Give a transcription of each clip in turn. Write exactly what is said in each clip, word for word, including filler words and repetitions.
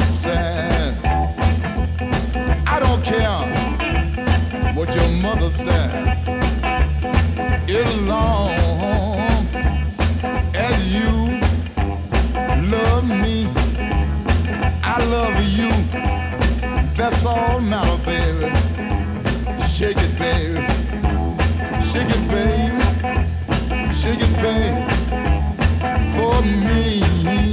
said. I don't care what your mother said. As long as you love me, I love you. That's all now, baby. Shake it, baby. Shake it, baby. Shake it, baby. For me,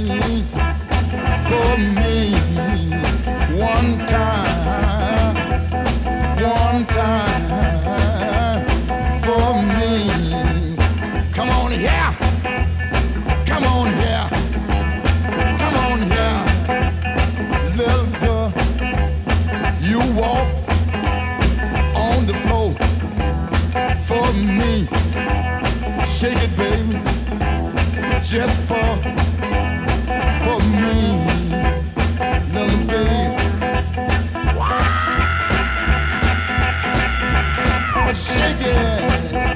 for me. One time, one time. For me. Come on here. Come on here. Come on here. Little girl, you walk on the floor for me. Shake it, baby, just for, for me, little baby. Wow. Shake it.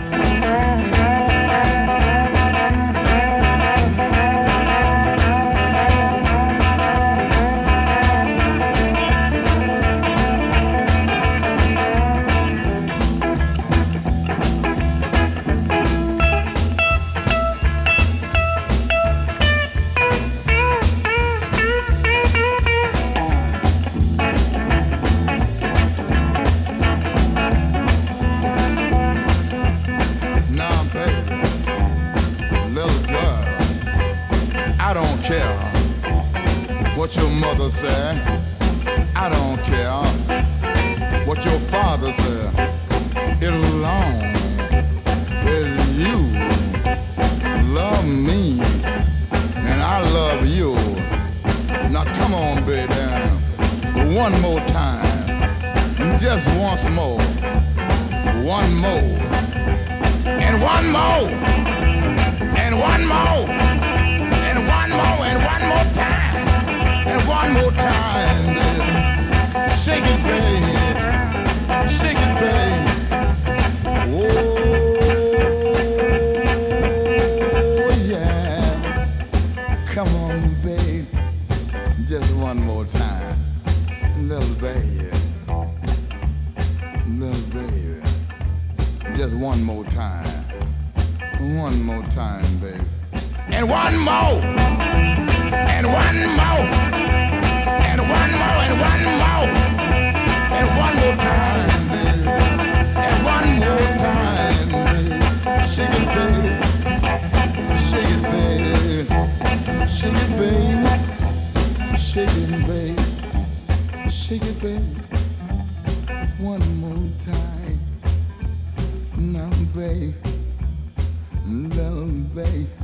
I don't care what your mother said. I don't care what your father said. As long as you love me and I love you. Now come on, baby, one more time, just once more, one more, and one more, and one more. One more and one more time, and one more time, baby. Shake it, baby. Shake it, baby. Oh, yeah. Come on, baby. Just one more time. Little baby. Little baby. Just one more time. One more time, baby. And one more, and one more, and one more, and one more, and one more time, baby, and one more time, baby. Shake it, baby, shake it, baby, shake it, baby, shake it, baby, shake it, baby. One more time, now, baby, little baby.